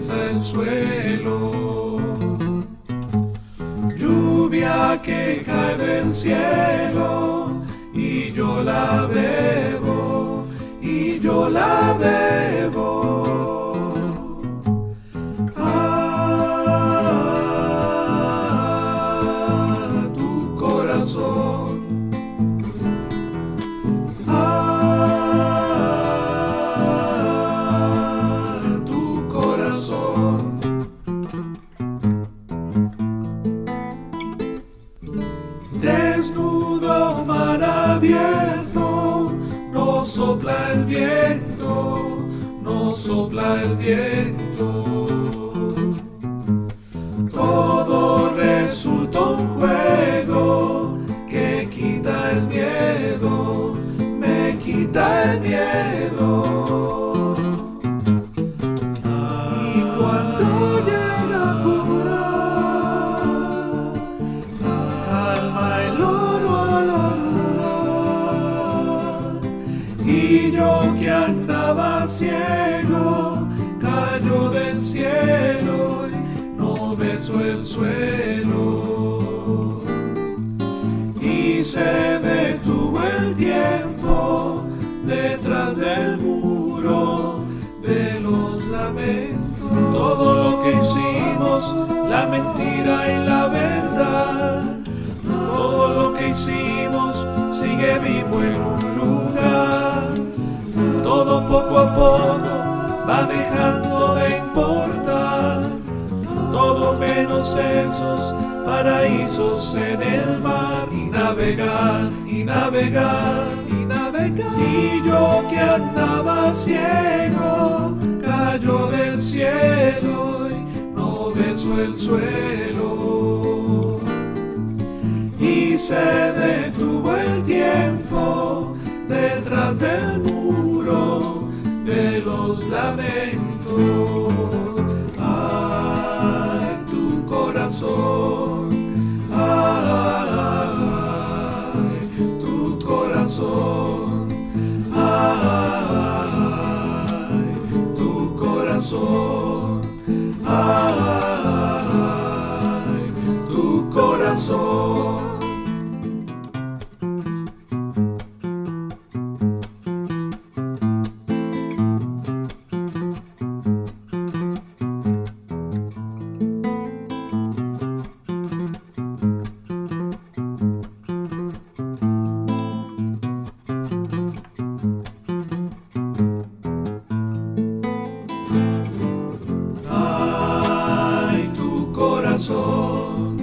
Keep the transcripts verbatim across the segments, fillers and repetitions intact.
besa el suelo. Lluvia que cae del cielo y yo la bebo, y yo la bebo. Ah, tu corazón. Ah, tu corazón. Desnudo, mar abierto, no sopla el viento, no sopla el viento. Todo resulta un juego que quita el miedo, me quita el miedo. Y cuando llega a curar, calma el oro a la luna. Y yo que andaba ciego, cayó del cielo y no besó el suelo. Y se detuvo el tiempo detrás del muro de los lamentos. Todo lo que hicimos, la mentira y la verdad, todo lo que hicimos sigue vivo en un lugar. Todo poco a poco va dejando de importar, todo menos esos paraísos en el mar. Y navegar, y navegar, y navegar. Y yo que andaba ciego, cayó del cielo y no besó el suelo. Y se detuvo el tiempo detrás del muro de los lamentos. Ay, tu corazón. Ay, tu corazón. Ay, tu corazón. Ay, tu corazón. Ay, tu corazón.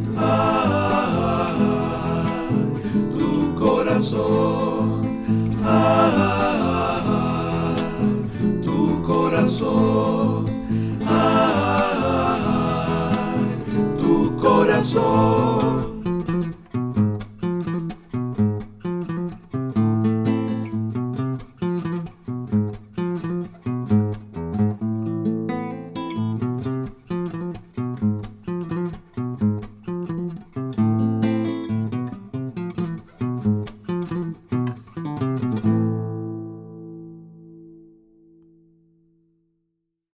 Ay, tu corazón. Ay, tu corazón. Ay, tu corazón.